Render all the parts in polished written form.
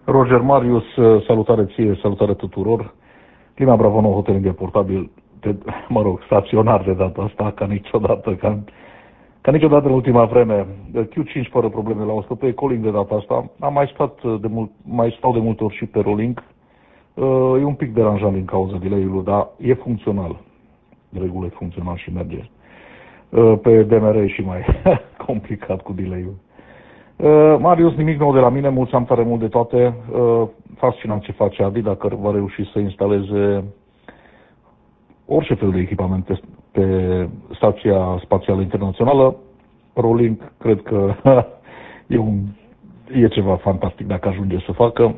Roger Marius, salutare ție, salutare tuturor. Lima Bravo, nou hotel portabil, staționar de data asta, ca niciodată în ultima vreme. Q5 fără probleme la 100 pe calling de data asta. Am mai stau de multe ori și pe rolling. E un pic deranjant din cauza delay-ului, dar e funcțional. De regulă e funcțional și merge. Pe DMR e și mai complicat cu delay-ul. Marius, nimic nou de la mine, mulțumim tare mult de toate. Fascinant ce face Adi, dacă va reuși să instaleze orice fel de echipament pe Stația Spațială Internațională. Rolling, cred că e ceva fantastic dacă ajunge să facă.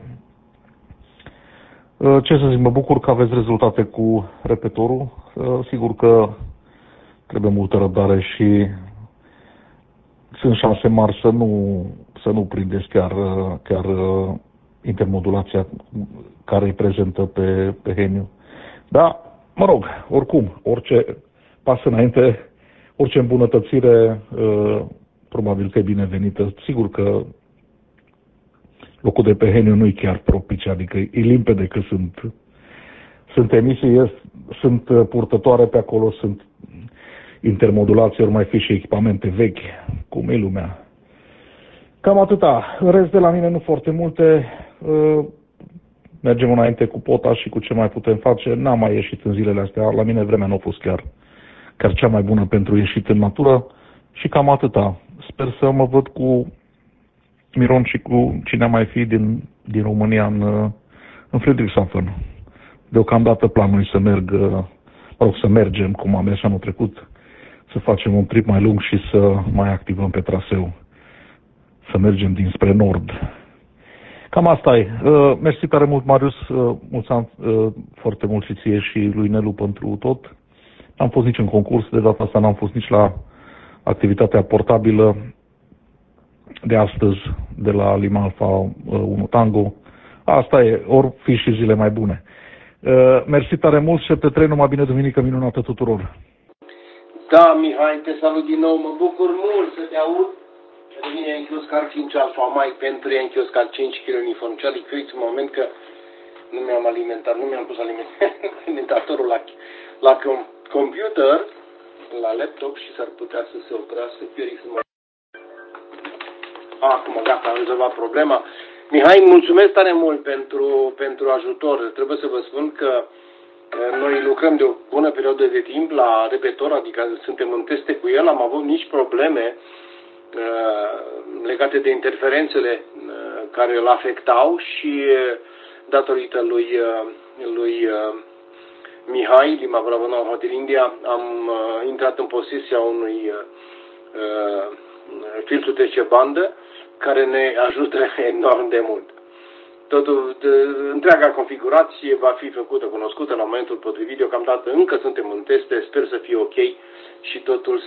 Ce să zic, mă bucur că aveți rezultate cu repetorul. Sigur că trebuie multă răbdare și sunt șanse mari să nu prindeți chiar intermodulația care e prezentă pe Heniu. Da, mă rog, oricum, orice pas înainte, orice îmbunătățire, probabil că e binevenită. Sigur că locul de pe Heniu nu e chiar propice, adică e limpede că sunt emisii, sunt purtătoare pe acolo, sunt intermodulații, ori mai fi și echipamente vechi, cum e lumea. Cam atâta. În rest de la mine nu foarte multe. Mergem înainte cu pota și cu ce mai putem face. N-am mai ieșit în zilele astea. La mine vremea nu a fost chiar cea mai bună pentru ieșit în natură. Și cam atâta. Sper să mă văd cu Miron și cu cine mai fi din România în Friedrichshafen. Deocamdată planul e să mergem, cum am mers anul trecut, să facem un trip mai lung și să mai activăm pe traseu. Să mergem dinspre nord. Cam asta e. Mersi tare mult, Marius. Mulțumim foarte mult și ție și lui Nelu pentru tot. N-am fost nici în concurs, de data asta n-am fost nici la activitatea portabilă de astăzi, de la Lima Alpha 1 Tango. Asta e, ori fi și zile mai bune. Mersi tare mult și pe 3 numai bine, duminică minunată tuturor. Da, Mihai, te salut din nou, mă bucur mult să te aud. Pentru mine e inclus car 5 Alfa Mike, pentru ea inclus car 5 kg uniform. Charlie Creek, în moment că nu mi-am pus alimentatorul la computer, la laptop și s-ar putea să se oprească. Acum, gata, am rezolvat problema. Mihai, mulțumesc tare mult pentru ajutor. Trebuie să vă spun că noi lucrăm de o bună perioadă de timp la repetor, adică suntem în teste cu el, am avut nici probleme legate de interferențele care îl afectau și datorită lui Mihai, Lima Bravo, nou Hotel India, am intrat în posesia unui filtru TC bandă care ne ajută enorm de mult. Întreaga configurație va fi făcută, cunoscută la momentul potrivit. Deocamdată încă suntem în teste, sper să fie ok și totul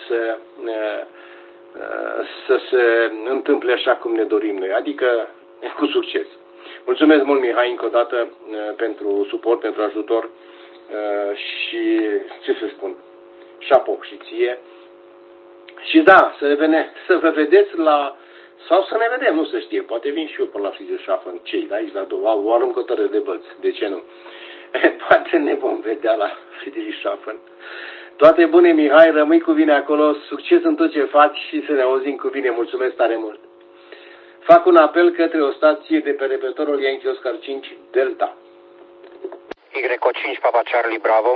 să se întâmple așa cum ne dorim noi, adică cu succes. Mulțumesc mult, Mihai, încă o dată pentru suport, pentru ajutor și ce să spun, șapo și ție. Și da, să vă vedeți sau să ne vedem, nu se știe, poate vin și eu până la Friedrichshafen, cei de aici, o aruncătoare de băți, de ce nu? Poate ne vom vedea la Friedrichshafen. Toate bune, Mihai, rămâi cu bine acolo, succes în tot ce faci și să ne auzim cu bine, mulțumesc tare mult. Fac un apel către o stație de pe repetorul Yankee Oscar 5 Delta. Y5 Papa Charlie Bravo.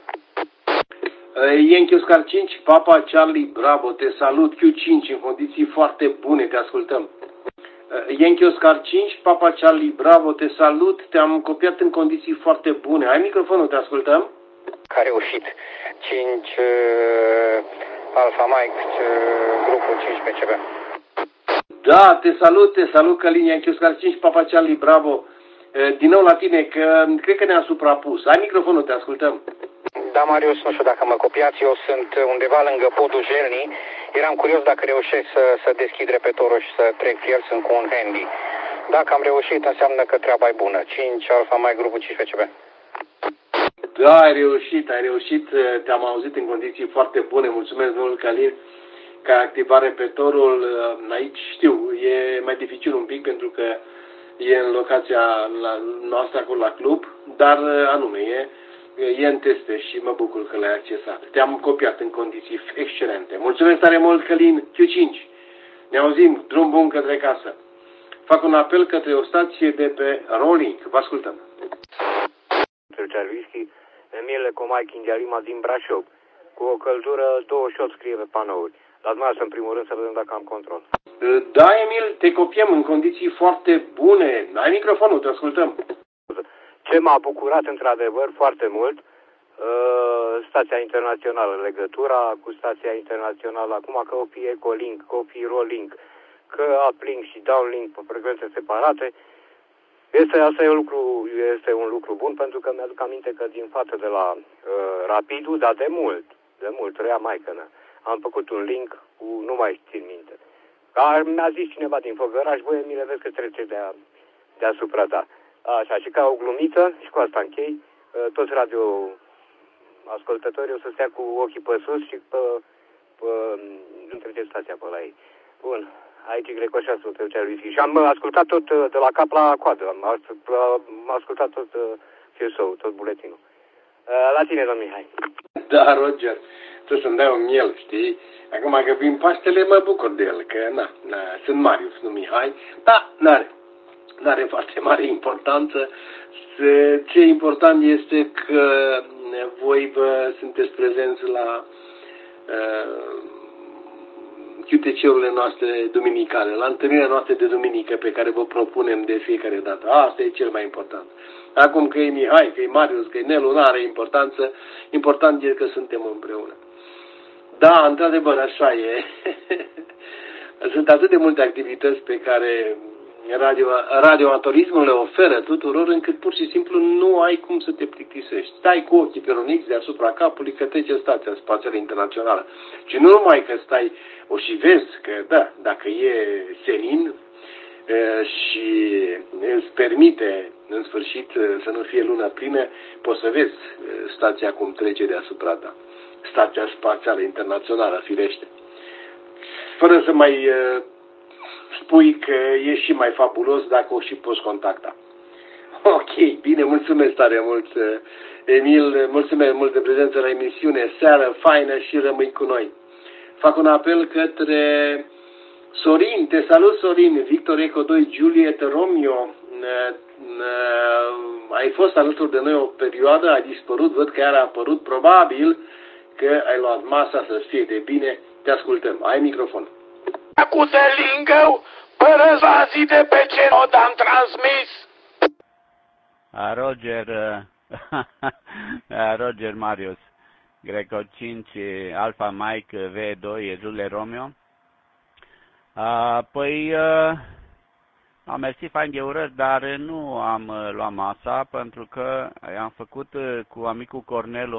Yankee Oscar 5 Papa Charlie Bravo, te salut, Q5 în condiții foarte bune, te ascultăm. Yankee Oscar 5 Papa Charlie Bravo, te salut, te-am copiat în condiții foarte bune. Ai microfonul, te ascultăm? Că a reușit. 5 Alpha Mike, grupul 5 PCB. Da, te salut Călin, Yankee Oscar 5 Papa Charlie Bravo. Din nou la tine, că cred că ne-a suprapus. Ai microfonul, te ascultăm. Da, Marius, nu știu dacă mă copiați, eu sunt undeva lângă podul Jelni. Eram curios dacă reușesc să deschid repetorul și să trec fier, sunt cu un handy. Dacă am reușit, înseamnă că treaba e bună. 5 Alpha Mike, grupul 5 PCB. Da, ai reușit, te-am auzit în condiții foarte bune, mulțumesc mult, Călin, că ai activat repetorul. Aici știu, e mai dificil un pic pentru că e în locația noastră acolo la club, dar anume e în teste și mă bucur că l-ai accesat. Te-am copiat în condiții excelente. Mulțumesc tare mult, Călin Q5. Ne auzim, drum bun către casă. Fac un apel către o stație de pe Rolling. Vă ascultăm. Whisky, Emil Comai Chindialima din Brașov. Cu o căldură 28 scrie pe panouri. La dumneavoastră, în primul rând, să vedem dacă am control. Da, Emil, te copiem în condiții foarte bune. Ai microfonul, te ascultăm. Ce m-a bucurat, într-adevăr, foarte mult, stația internațională, legătura cu stația internațională, acum că o fie Ecolink, că o fie Rolink, că uplink și downlink pe frecvențe separate, este un lucru bun, pentru că mi-aduc aminte că din față de la Rapidul, dar de mult, Rea Maicănă, am făcut un link cu, nu mai țin minte. Mi-a zis cineva din Făgăraș, băi, Emile, vezi că trece deasupra ta. Așa, și ca o glumiță, și cu asta închei, toți radio ascultătorii o să stea cu ochii pe sus și nu trece stația pe la ei. Bun, aici Grecoșasul, Teucea. Și am ascultat tot de la cap la coadă, am ascultat tot fiul tot buletinul. La tine, domn Mihai. Da, Roger, tu să-mi dai un miel, știi? Acum că vin Paștele, mă bucur de el, că sunt Marius, nu Mihai, dar n-are foarte mare importanță. Ce important este că voi sunteți prezenți la QTC-urile noastre duminicale, la întâlnirea noastră de duminică pe care vă propunem de fiecare dată. Asta e cel mai important. Acum că e Mihai, că e Marius, că e Nelu, nu are importanță. Important e că suntem împreună. Da, într-adevăr, așa e. Sunt atât de multe activități pe care radioamatorismul le oferă tuturor, încât pur și simplu nu ai cum să te plictisești. Stai cu ochii pe un X deasupra capului că trece stația spațială internațională. Și nu numai că stai o și vezi că, da, dacă e senin și îți permite în sfârșit să nu fie luna plină, poți să vezi stația cum trece deasupra ta. Stația spațială internațională, firește. Fără să mai spui că e și mai fabulos dacă o și poți contacta. Ok, bine, mulțumesc tare mult, Emil, mulțumesc mult de prezență la emisiune, seară faină și rămâi cu noi. Fac un apel către Sorin, te salut Sorin, Victor Eco 2, Juliet Romeo, ai fost alături de noi o perioadă, ai dispărut, văd că iar a apărut, probabil că ai luat masa să fie de bine, te ascultăm, ai microfon. Cu de lingău, părăzații de pe ce n-o am transmis. Roger Marius, Greco 5, Alpha Mike, V2, Jules Romeo. Am mersi fain de urări, dar nu am luat masa, pentru că am făcut cu amicul Cornel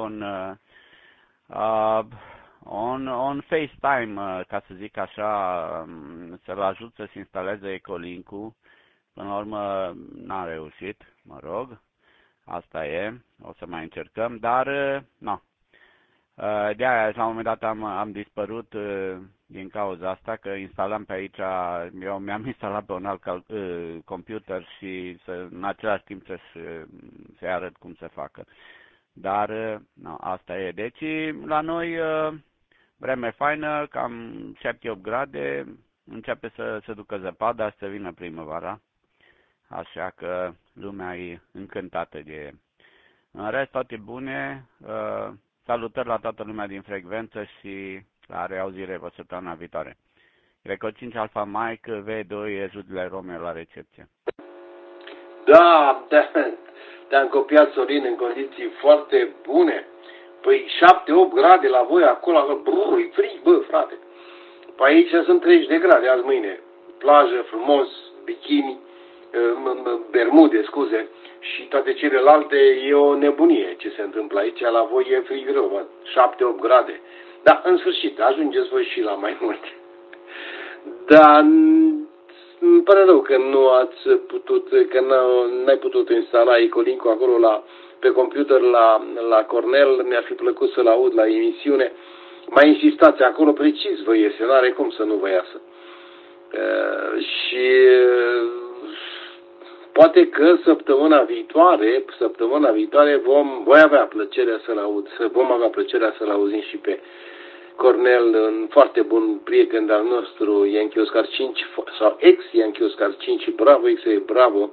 on FaceTime, ca să zic așa, să-l ajut să-și instaleze Ecolink-ul. Până la urmă n-a reușit, mă rog, asta e, o să mai încercăm, dar nu. De-aia la un moment dat am dispărut din cauza asta, că instalam pe aici, eu mi-am instalat pe un alt computer și în același timp să-i arăt cum se facă. Dar no, asta e. Deci la noi vreme faină, cam 7-8 grade, începe să se ducă zăpada, să vină primăvara, așa că lumea e încântată de ea. În rest, toate bune, salutări la toată lumea din frecvență și la reauzire pe săptămâna viitoare. Greco 5 Alpha Mike, V2, Jules Romeo la recepție. Da, te-am copiat, Sorin, în condiții foarte bune. Păi 7-8 grade la voi acolo, brrr, e frig, bă, frate. Păi aici sunt 30 de grade azi mâine. Plajă, frumos, bikini, bermude, scuze, și toate celelalte, e o nebunie ce se întâmplă aici. La voi e frig rău, 7-8 grade. Dar, în sfârșit, ajungeți voi și la mai mult. Dar îmi pare rău că nu ați putut, că n-ai putut instala Ecolink-ul acolo pe computer la Cornel. Mi-ar fi plăcut să-l aud la emisiune. Mai insistați acolo, precis vă iese, n-are cum să nu vă iasă. Și Poate că săptămâna viitoare vom avea plăcerea să-l auzim și pe Cornel, un foarte bun prieten al nostru, Yankee Oscar 5, sau ex-Yankee Oscar 5, bravo, bravo,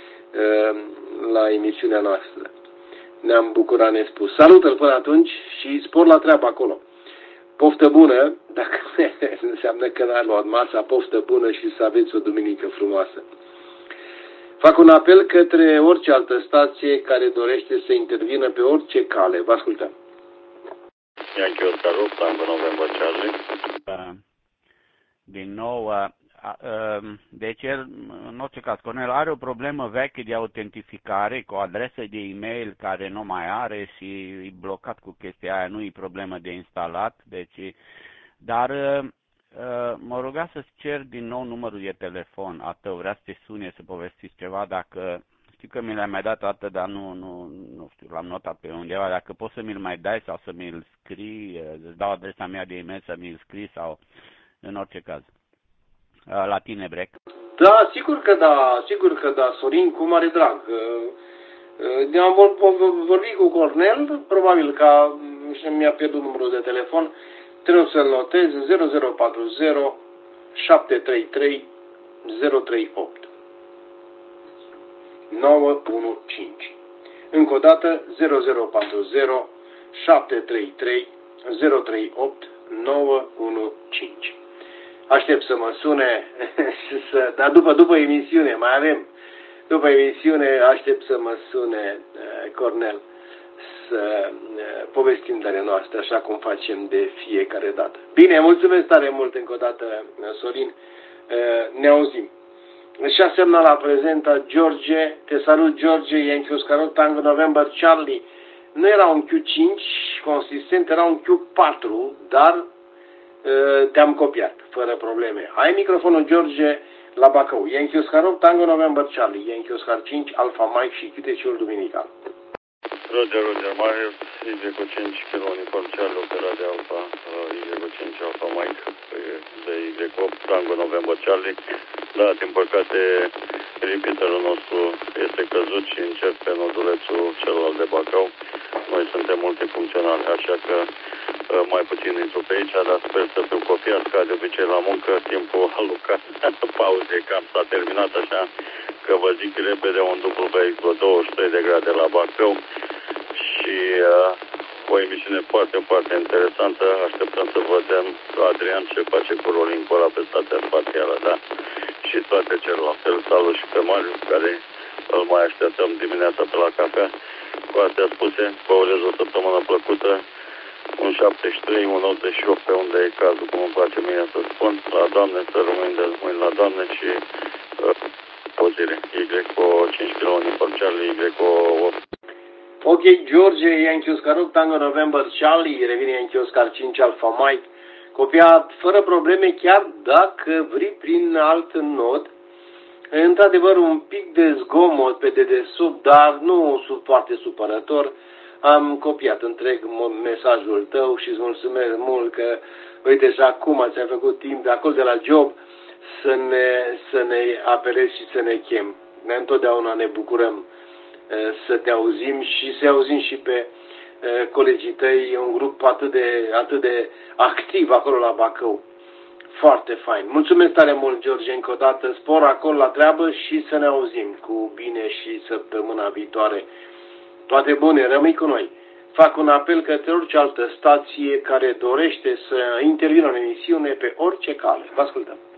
la emisiunea noastră. Ne-am bucurat nespus. Salută-l până atunci și spor la treabă acolo. Poftă bună, dacă înseamnă că n-ai luat masa, poftă bună și să aveți o duminică frumoasă. Fac un apel către orice altă stație care dorește să intervină pe orice cale. Vă ascultăm. Yankee Oscar 8, Tango November Charlie. Din nou, deci el, în orice caz, Cornel are o problemă veche de autentificare cu o adresă de e-mail care nu mai are și e blocat cu chestia aia, nu e problemă de instalat, deci, dar mă ruga să-ți cer din nou numărul de telefon a tău, vrea să te sune să povestiți ceva, dacă știu că mi l-ai mai dat toată, dar nu știu, l-am notat pe undeva, dacă poți să mi-l mai dai sau să mi-l scrii, îți dau adresa mea de e-mail să mi-l scrii sau în orice caz. La tine, Brec. Da, sigur că da, Sorin, cu mare drag. Am vorbit cu Cornel, probabil că mi-a pierdut numărul de telefon, trebuie să-l notez, 0040 733 038 915. Încă o dată, 0040 733 038 915. Aștept să mă sune, dar după emisiune, mai avem. După emisiune aștept să mă sune Cornel să povestim de noastre, așa cum facem de fiecare dată. Bine, mulțumesc tare mult încă o dată, Sorin. Ne auzim. Și asemnă la prezenta George, te salut George, Yankee Oscar 8, Tango November Charlie. Nu era un Q5 consistent, era un Q4, dar te-am copiat, fără probleme. Ai microfonul, George, la Bacău. Yankee Oscar 8, Tango November Charlie, Yankee Oscar 5, Alpha Mike și chiteciul duminical. Roger, Marius, Y5, Kilo Uniform Charlie, opera de Alpha, Y5, Alpha Mike, de Y8, Tango November Charlie. Da, din păcate, repeaterul nostru este căzut și încerc pe nodulețul celălalt de Bacău. Noi suntem multifuncționali, așa că mai puțin intru pe aici, dar sper să fiu copiat, ca de obicei la muncă, timpul alocat pauze cam s-a terminat, așa că vă zic repede un WX 23 de grade la Bacău și o emisiune foarte, foarte interesantă. Așteptăm să vedem Adrian ce face cu rolling ăla pe stația spațială, da? Și toate celelalte. Salut și pe Marius, care îl mai așteptăm dimineața pe la cafea. Cu astea spuse, vă urez o săptămână plăcută, un 73, un 88, pe unde e cazul, cum îmi place mie să spun, la Doamne, să rămâni de mâini la Doamne și o zile. Y5 kilo Uniform Charlie, Y8. Ok, George, Yankee Oscar 8, Tango November Charlie, revine Yankee Oscar 5, Alpha Mike, copiat fără probleme, chiar dacă vrei prin alt nod. Într-adevăr, un pic de zgomot pe dedesubt, dar nu foarte supărător. Am copiat întreg mesajul tău și îți mulțumesc mult că, uite, și acum ți-ai făcut timp de acolo de la job să ne apelezi și să ne chem. Noi întotdeauna ne bucurăm să te auzim și să auzim și pe colegii tăi, un grup atât de activ acolo la Bacău. Foarte fain. Mulțumesc tare mult, George, încă o dată. Spor acolo la treabă și să ne auzim cu bine și săptămâna viitoare. Toate bune, rămâi cu noi. Fac un apel către orice altă stație care dorește să intervină în emisiune pe orice cale. Vă ascultăm.